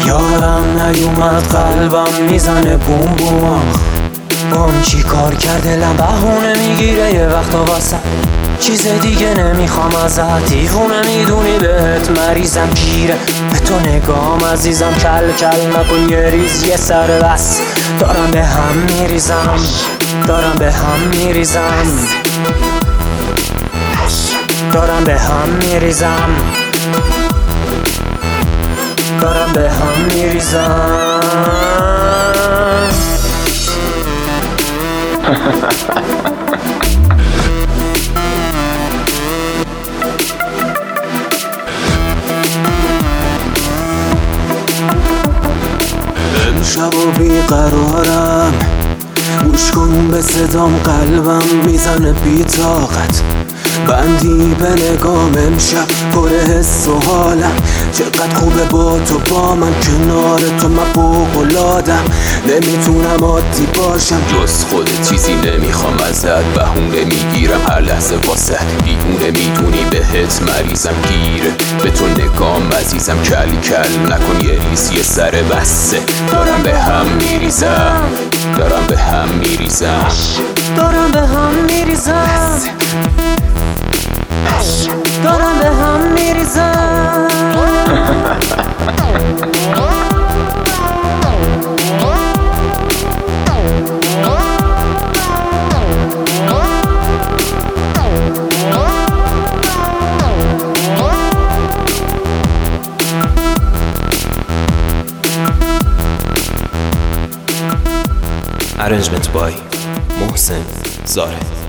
یارم نیومد قلبم میزنه بوم بوم. بام چی کار کرد دلم بهونه میگیره یه وقتا واسه چیز دیگه نمیخوام ازت. دیوونه میدونی بهت مریضم گیره به تو نگام عزیزم. کل کل نکن یه ریز یه سر بس. دارم به هم میریزم دارم به هم میریزم دارم به هم میریزم دارم به هم میریزم. امشب و بیقرارم گوش کن به صدام قلبم میزنه بی طاقت. بندی به نگام امشب پر حس و حالم. چقدر خوبه با تو با من کنار تو من فوق‌العاده‌ام. نمیتونم عادی باشم جز خودت چیزی نمیخوام ازت. بهونه میگیرم هر لحظه واسه دیوونه میدونی بهت مریضم گیره به تو نگام عزیزم. کل کل نکن یه ریز یه سر بسته. دارم به هم میریزم دارم به هم میریزم دارم به هم میریزم دارم به هم میریزم. Arrangement by Mohsen Zare.